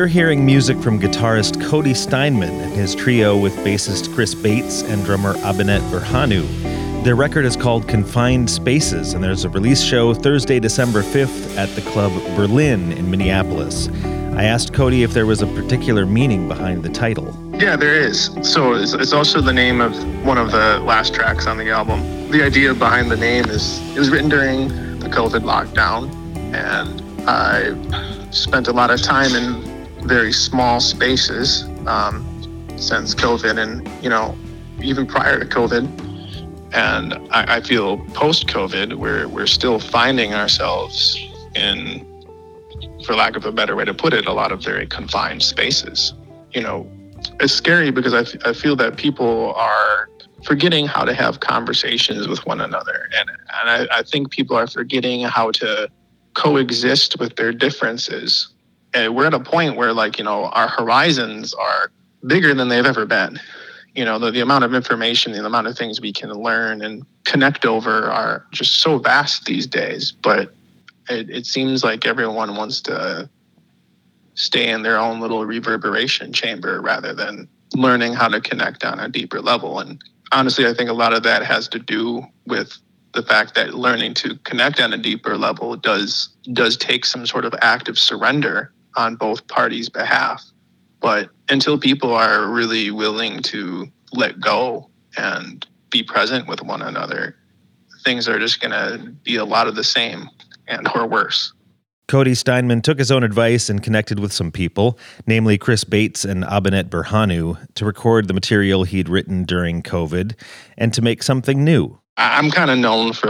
We're hearing music from guitarist Cody Steinman and his trio with bassist Chris Bates and drummer Abinet Berhanu. Their record is called Confined Spaces, and there's a release show Thursday, December 5th at the Club Berlin in Minneapolis. I asked Cody if there was a particular meaning behind the title. Yeah, there is. So it's also the name of one of the last tracks on the album. The idea behind the name is it was written during the COVID lockdown, and I spent a lot of time in very small spaces since COVID and, even prior to COVID. And I feel post-COVID, we're still finding ourselves in, for lack of a better way to put it, a lot of very confined spaces. It's scary because I feel that people are forgetting how to have conversations with one another. And I think people are forgetting how to coexist with their differences. And we're at a point where, our horizons are bigger than they've ever been. The amount of information, the amount of things we can learn and connect over are just so vast these days. But it seems like everyone wants to stay in their own little reverberation chamber rather than learning how to connect on a deeper level. And honestly, I think a lot of that has to do with the fact that learning to connect on a deeper level does take some sort of active surrender on both parties' behalf. But until people are really willing to let go and be present with one another, things are just going to be a lot of the same and or worse. Cody Steinman took his own advice and connected with some people, namely Chris Bates and Abinet Berhanu, to record the material he'd written during COVID and to make something new. I'm kind of known for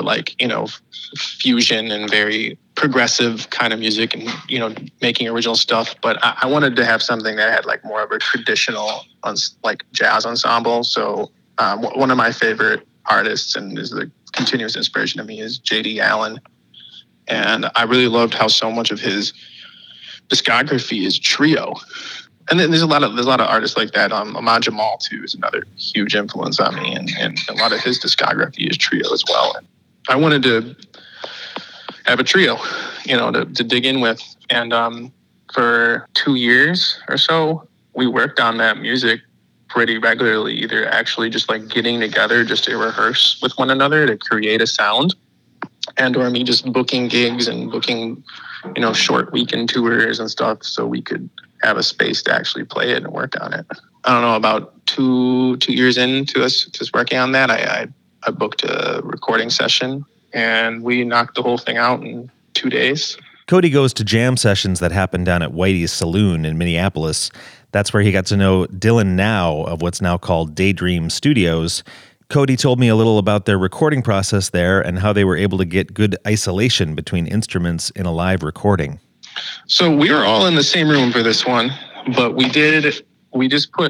fusion and very progressive kind of music and, making original stuff. But I wanted to have something that had more of a traditional jazz ensemble. So one of my favorite artists and is the continuous inspiration to me is J.D. Allen. And I really loved how so much of his discography is trio. And then there's a lot of artists like that. Ahmad Jamal too is another huge influence on me, and a lot of his discography is trio as well. And I wanted to have a trio, to dig in with. And for 2 years or so, we worked on that music pretty regularly, either actually just getting together just to rehearse with one another to create a sound, and or me just booking gigs and booking, short weekend tours and stuff so we could have a space to actually play it and work on it. I don't know, about two years into us just working on that, I booked a recording session and we knocked the whole thing out in 2 days. Cody goes to jam sessions that happen down at Whitey's Saloon in Minneapolis. That's where he got to know Dylan Now of what's now called Daydream Studios. Cody told me a little about their recording process there and how they were able to get good isolation between instruments in a live recording. So we were all in the same room for this one, but we just put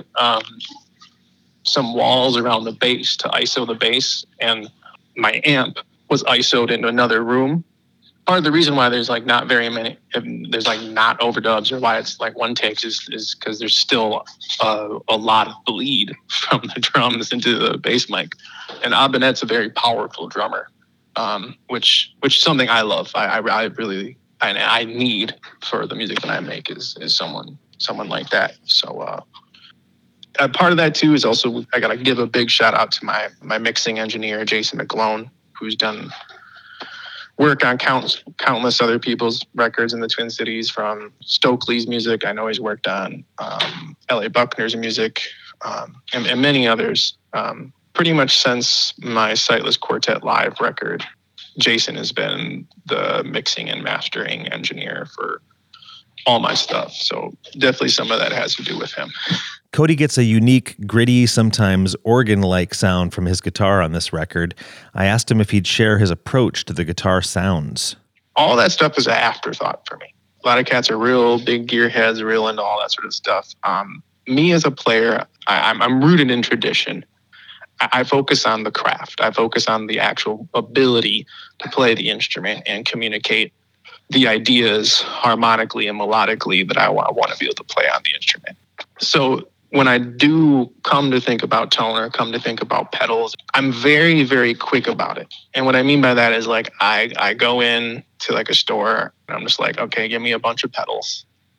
some walls around the bass to ISO the bass, and my amp was ISO'd into another room. Part of the reason why there's not very many, there's not overdubs or why it's one takes is because there's still a lot of bleed from the drums into the bass mic. And Abinet's a very powerful drummer, which is something I love. I really I need for the music that I make is someone like that. So part of that too is also I gotta give a big shout out to my mixing engineer Jason McGlone, who's done work on countless other people's records in the Twin Cities, from Stokely's music. I know he's worked on L.A. Buckner's music and many others. Pretty much since my Sightless Quartet live record, Jason has been the mixing and mastering engineer for all my stuff. So definitely some of that has to do with him. Cody gets a unique, gritty, sometimes organ-like sound from his guitar on this record. I asked him if he'd share his approach to the guitar sounds. All that stuff is an afterthought for me. A lot of cats are real big gearheads, real into all that sort of stuff. Me as a player, I'm rooted in tradition. I focus on the craft. I focus on the actual ability to play the instrument and communicate the ideas harmonically and melodically that I want to be able to play on the instrument. So when I do come to think about tone or come to think about pedals, I'm very, very quick about it. And what I mean by that is I go in to a store and I'm just okay, give me a bunch of pedals.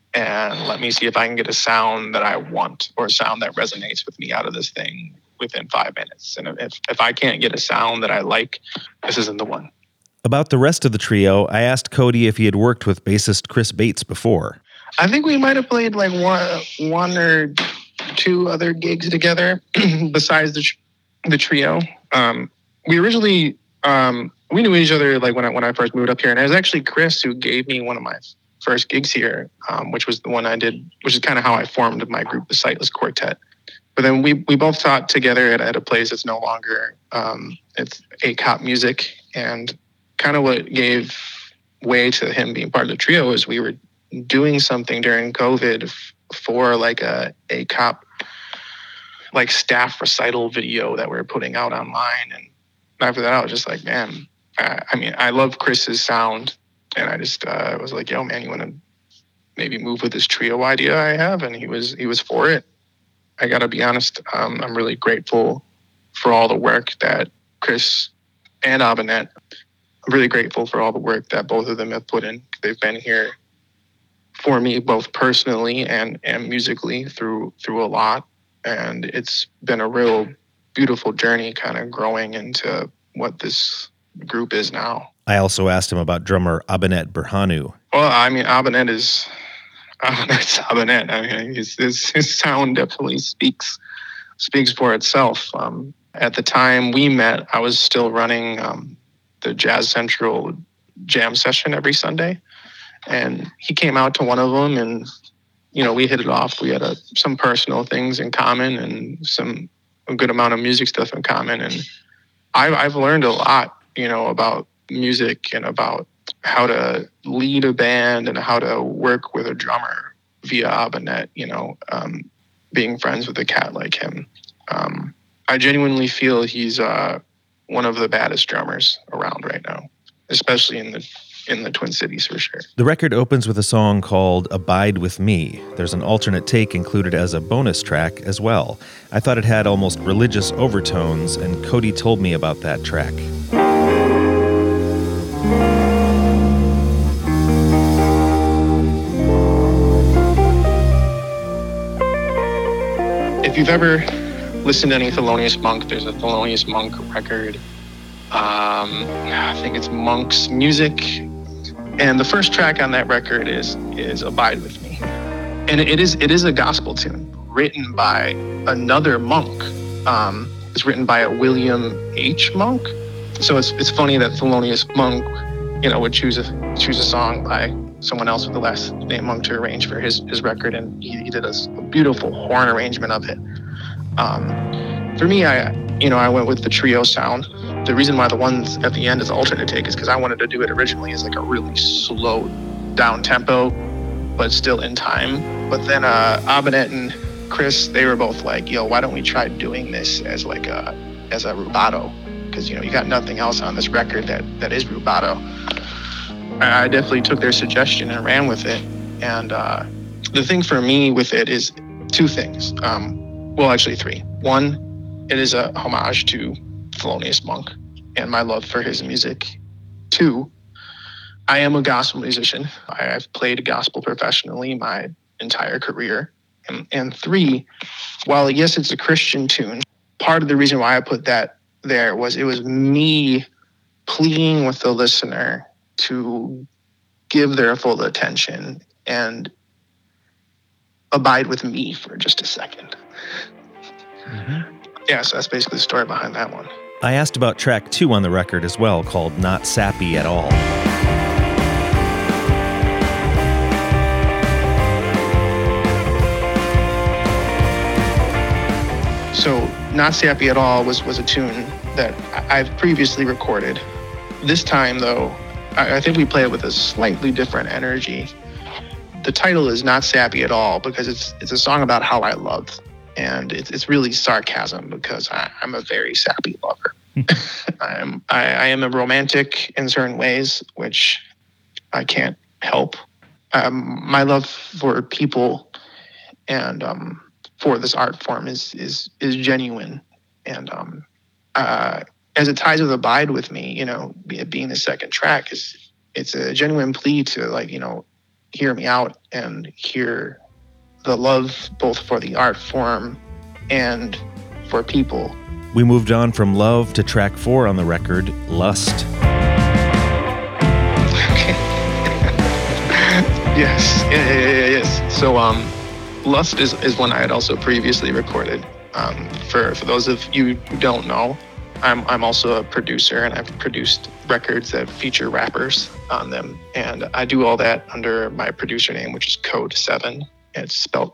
and let me see if I can get a sound that I want or a sound that resonates with me out of this thing within 5 minutes. And if I can't get a sound that I like, this isn't the one. About the rest of the trio, I asked Cody if he had worked with bassist Chris Bates before. I think we might have played like one or two other gigs together besides the trio. We originally we knew each other like when I first moved up here, and it was actually Chris who gave me one of my first gigs here, which was the one I did, which is kind of how I formed my group, the Sightless Quartet. But then we both taught together at a place that's no longer it's ACOP Music, and kind of what gave way to him being part of the trio is we were doing something during COVID for like a ACOP like staff recital video that we were putting out online. And after that, I was just like, man, I love Chris's sound. And I just was like, yo, man, you want to maybe move with this trio idea I have? And he was for it. I got to be honest, I'm really grateful for all the work that Chris and Abinette, I'm really grateful for all the work that both of them have put in. They've been here for me, both personally and musically through a lot. And it's been a real beautiful journey kind of growing into what this group is now. I also asked him about drummer Abinette Berhanu. Well, I mean, Abinette's Abinette. I mean, his sound definitely speaks for itself. At the time we met, I was still running the Jazz Central jam session every Sunday. And he came out to one of them, and, you know, we hit it off. We had some personal things in common and a good amount of music stuff in common. And I've learned a lot, you know, about music and about how to lead a band and how to work with a drummer via Abinette, you know, being friends with a cat like him. I genuinely feel he's one of the baddest drummers around right now, especially in the Twin Cities for sure. The record opens with a song called Abide With Me. There's an alternate take included as a bonus track as well. I thought it had almost religious overtones, and Cody told me about that track. If you've ever listened to any Thelonious Monk, there's a Thelonious Monk record. I think it's Monk's Music. And the first track on that record is Abide With Me. And it is a gospel tune written by another monk. It's written by a William H. Monk. So it's funny that Thelonious Monk, you know, would choose a song by someone else with the last name Monk to arrange for his record, and he did a beautiful horn arrangement of it. For me, I went with the trio sound. The reason why the ones at the end is alternate take is because I wanted to do it originally as like a really slow down tempo, but still in time. But then Abinette and Chris, they were both like, yo, why don't we try doing this as like a rubato? Because, you know, you got nothing else on this record that is rubato. I definitely took their suggestion and ran with it. And the thing for me with it is two things. Well, actually three. One, it is a homage to Thelonious Monk and my love for his music. Two, I am a gospel musician. I've played gospel professionally my entire career. And three, while yes, it's a Christian tune, part of the reason why I put that there was it was me pleading with the listener to give their full attention and abide with me for just a second. Mm-hmm. Yeah, so that's basically the story behind that one. I asked about track 2 on the record as well, called Not Sappy at All. So Not Sappy at All was a tune that I've previously recorded. This time, though, I think we play it with a slightly different energy. The title is Not Sappy at All because it's a song about how I love. And it's really sarcasm because I'm a very sappy lover. I am a romantic in certain ways, which I can't help. My love for people and for this art form is genuine. And as it ties with Abide With Me, you know, it being the second track, it's a genuine plea to, like, you know, hear me out and hear the love both for the art form and for people. We moved on from Love to track 4 on the record, Lust. Yes. So Lust is one I had also previously recorded. For those of you who don't know, I'm also a producer, and I've produced records that feature rappers on them. And I do all that under my producer name, which is Code 7. It's spelled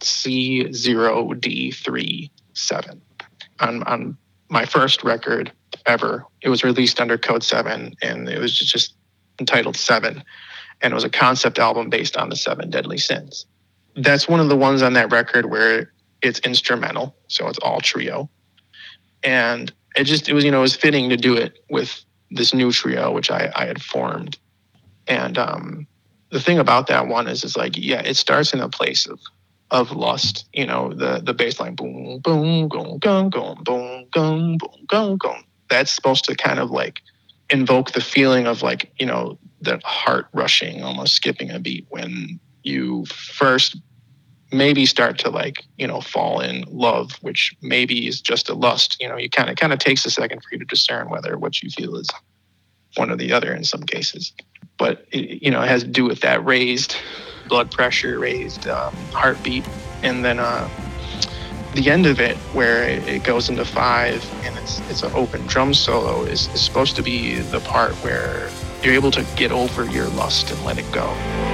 C0D37. On my first record ever, it was released under Code 7, and it was just entitled 7. And it was a concept album based on the 7 Deadly Sins. That's one of the ones on that record where it's instrumental, so it's all trio. And it was fitting to do it with this new trio, which I had formed. And the thing about that one is like, yeah, it starts in a place of lust. The bass line, boom, boom, boom, boom, boom, boom, boom, boom, boom. That's supposed to kind of like invoke the feeling of like, that heart rushing, almost skipping a beat when you first maybe start to like, fall in love, which maybe is just a lust. You kind of takes a second for you to discern whether what you feel is one or the other in some cases. But it has to do with that raised blood pressure, raised heartbeat, and then the end of it, where it goes into 5 and it's an open drum solo, is supposed to be the part where you're able to get over your lust and let it go.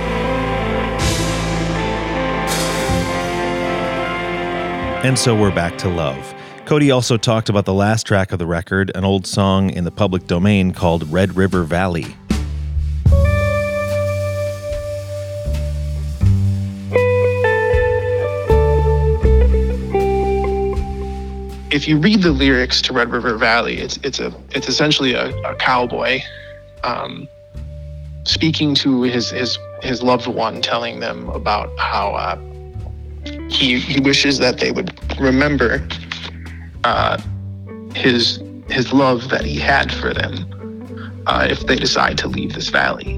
And so we're back to Love. Cody also talked about the last track of the record, an old song in the public domain called Red River Valley. If you read the lyrics to Red River Valley, it's essentially a cowboy speaking to his loved one, telling them about how he wishes that they would remember his love that he had for them if they decide to leave this valley.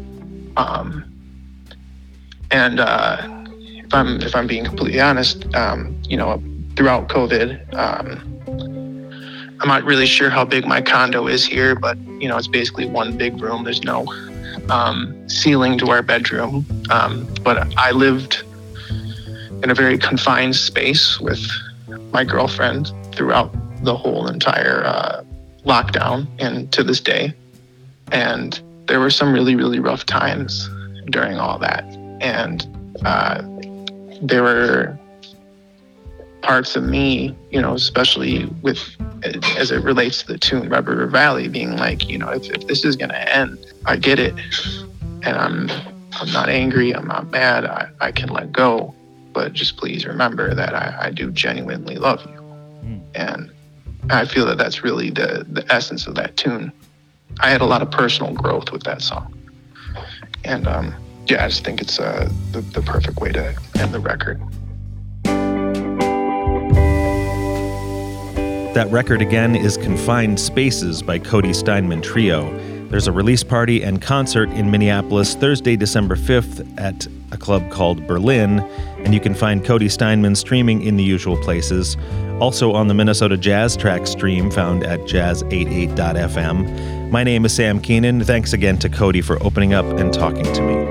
And if I'm being completely honest, throughout COVID, I'm not really sure how big my condo is here, but it's basically one big room. There's no ceiling to our bedroom, but I lived in a very confined space with my girlfriend throughout the whole entire lockdown and to this day. And there were some really, really rough times during all that. And there were parts of me, especially with as it relates to the tune Red River Valley, being like, if this is going to end, I get it. And I'm not angry. I'm not mad. I can let go. But just please remember that I do genuinely love you. And I feel that that's really the essence of that tune. I had a lot of personal growth with that song. And I just think it's the perfect way to end the record. That record again is Confined Spaces by Cody Steinman Trio. There's a release party and concert in Minneapolis Thursday, December 5th at a club called Berlin, and you can find Cody Steinman streaming in the usual places. Also on the Minnesota Jazz Track stream found at jazz88.fm. My name is Sam Keenan. Thanks again to Cody for opening up and talking to me.